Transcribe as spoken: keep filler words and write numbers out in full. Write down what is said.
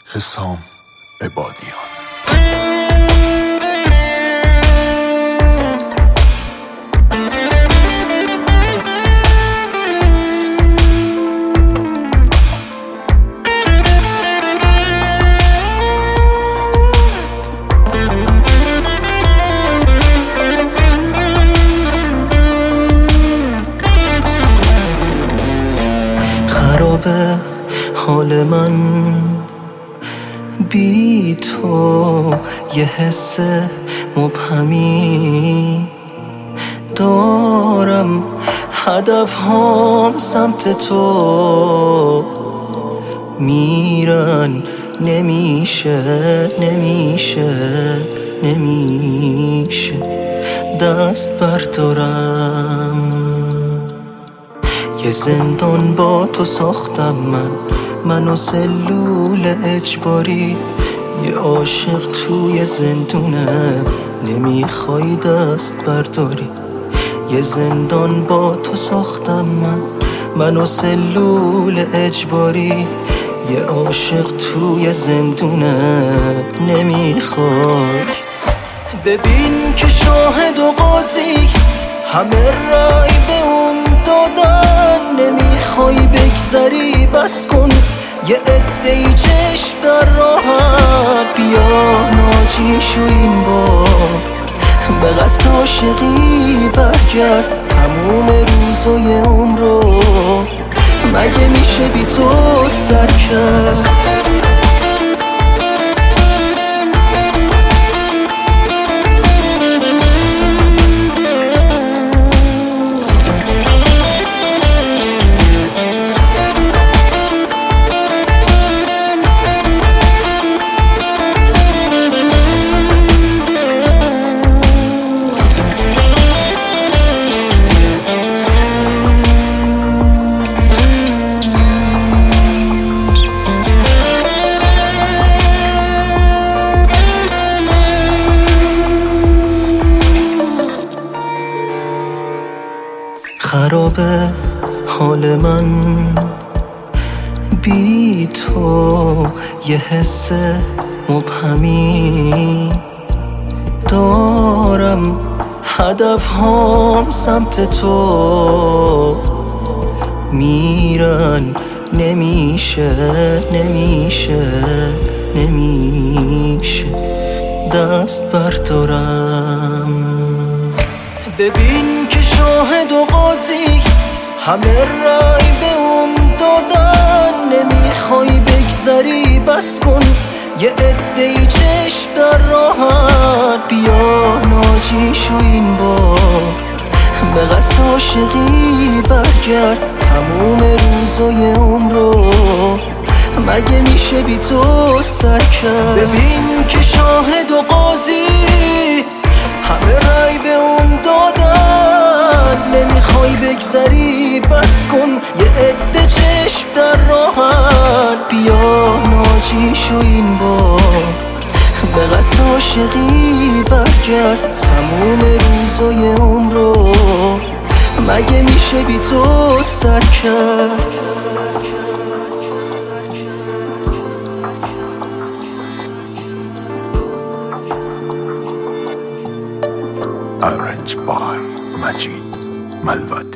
حسام عبادیان. خرابه حال من بی تو، یه حس مبهمی دارم، هدف هام سمت تو میرن، نمیشه نمیشه نمیشه دست بردارم. یه زندان با تو ساختم من، من و سلول اجباری، یه عاشق توی زندونه، نمیخوای دست برداری. یه زندان با تو ساختم من، من و سلول اجباری، یه عاشق توی زندونه، نمیخوای. ببین که شاهد و قاضی همه رای به اون دادن، نمیخوای بگذری بس کن، یه عده‌ای چشم در راهت، بیا ناجی شو این بار، به قصد عاشقی برگرد تموم روزای عمر رو، مگه میشه بی تو سر کرد؟ خرابه حال من بی تو، یه حس مبهمی دارم، هدف هام سمت تو میرن، نمیشه نمیشه نمیشه دست بردارم. ببین که شاهد و قاضی همه رای به اون دادن، نمیخوای بگذری بس کن، یه عده‌ای چشم در راهت، بیا ناجی شو این بار، به قصد عاشقی برگرد تموم روزای عمر رو، مگه میشه بی تو سر کرد؟ ببین که شاهد و قاضی همه رای به اون دادن، نمیخوای بگذری بس کن، یه عده چشم در راهت، بیا ناجی شو این بار، به قصد عاشقی برگرد تموم روزای عمر رو، مگه میشه بی تو سر کرد؟ Arranged by Majid Malvad.